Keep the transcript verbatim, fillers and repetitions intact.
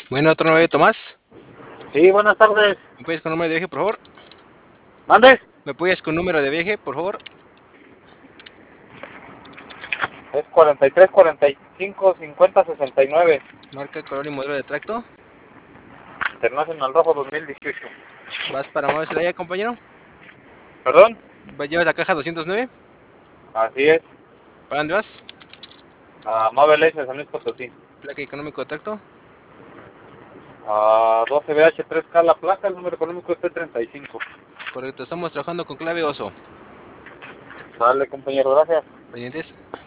Bueno, otro nueve, Tomás. Sí, buenas tardes. ¿Me puedes con número de viaje, por favor? ¿Mande? ¿Me puedes con número de viaje, por favor? Es cuarenta y tres, cuarenta y cinco, cincuenta, sesenta y nueve. Marca, color y modelo de tracto. Internacional Rojo dos mil dieciocho. ¿Vas para Nueva Celaya, compañero? ¿Perdón? ¿Llevas la caja doscientos nueve? Así es. ¿Para dónde vas? A Mabel S. San Luis Potosí. Placa económico de tracto. A doce B H tres K la placa, el número económico es T treinta y cinco. Correcto, estamos trabajando con clave oso. Dale, compañero, gracias. Pendientes.